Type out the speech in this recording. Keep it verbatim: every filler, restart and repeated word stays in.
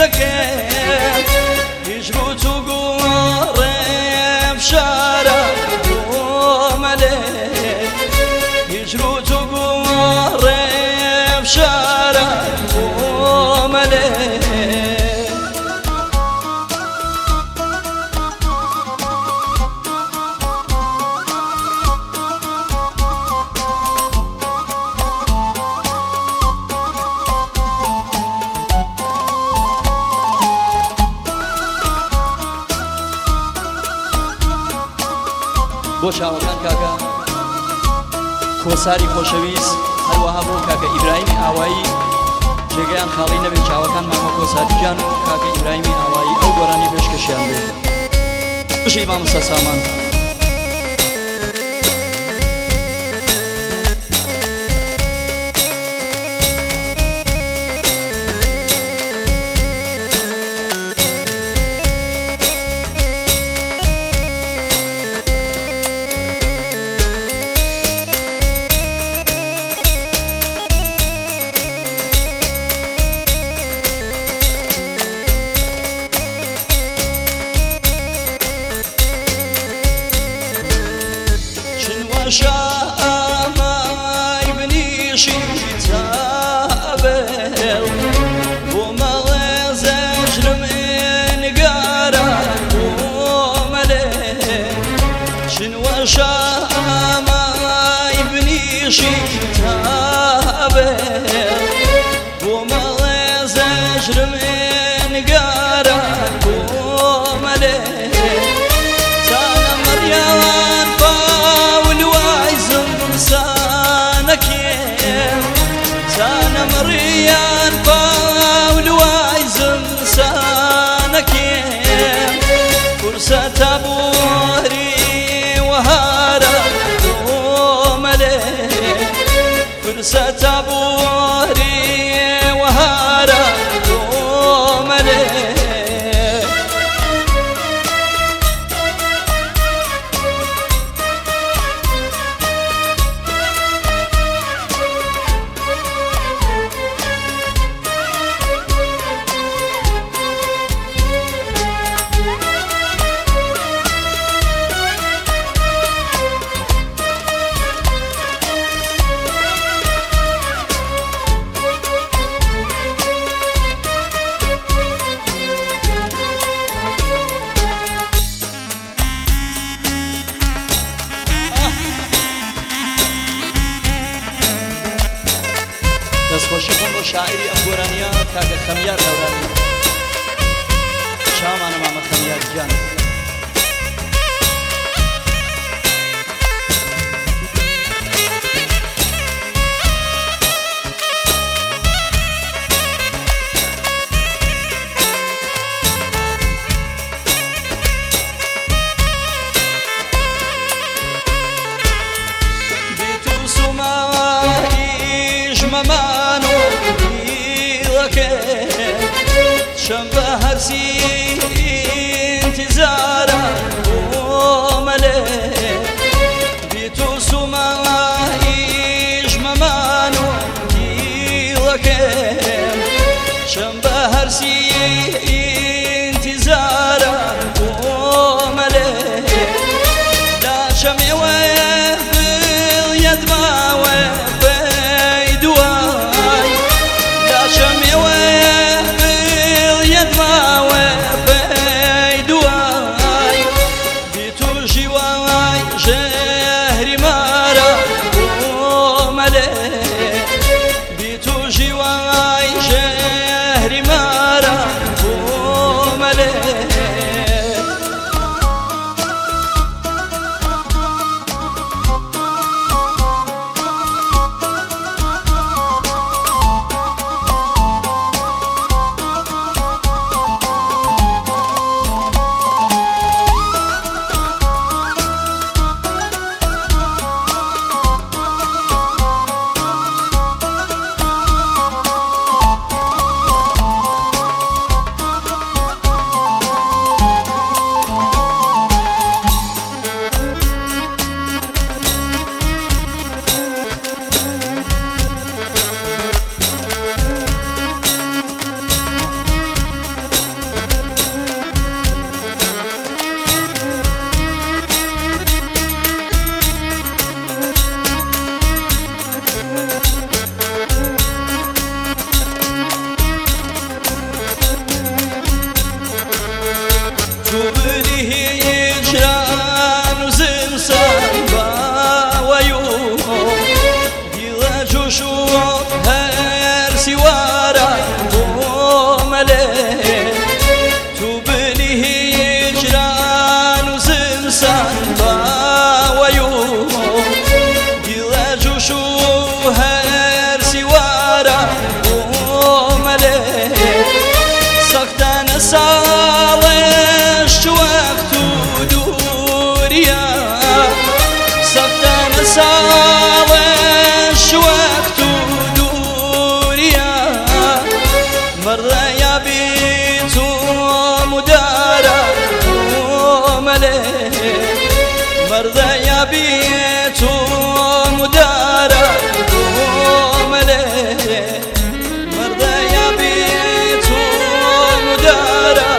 دەکەم هیچ ڕوت و گۆڕێم شارە کۆمەلێ هیچ ڕوت و گۆڕێم شارە کۆمەلێ بۆ چاوەکان کاکە کۆساری خۆشەویست هەروەها بۆ کاکە ئیبراهیمی ئاوایی جێگەیان خاڵی نەبێت چاوەکان مامە کۆساری جان و کاکە ئیبراهیمی ئاوایی ئەو گۆرانی پێشکەشیان بێت بژی مامۆستا سامان شامای بنیشی تابل بۆ مەڵێ زەژرم نگارە کۆمەلێ چنوە شامای بنیشی تابل بۆ مەڵێ زەژرم نگارە کۆمەلێ تانە مەریان زانە مڕیان باول وای زمسانەکێم فرسەتە بۆری وەهارە کۆمەلێ فرسەتە بۆری وەهارە کۆمەلێ دەستخۆشی خۆم بۆ شاعری ئەم گۆرانیە کاکە خەمیار هەورانی چاوانە مامە خەمیار گیان مەمانۆ دیڵەکە شەم بە هەرسی ئینتیزارە کۆمەلێ بیت و سومایش مەمانۆ دیڵەکە شەم بە هەرسی ئینتیزارە کۆمەلێ لا شەمێوەیە بڵیەت ماوە ساڵش وەخت و دووریە سەفتانە ساڵش وەخت و دووریە مەڕەیە بیت و مدارە مەلێ مەڕەیە بیت و مدارە مەلێ مەڕەیە بیت و مدارە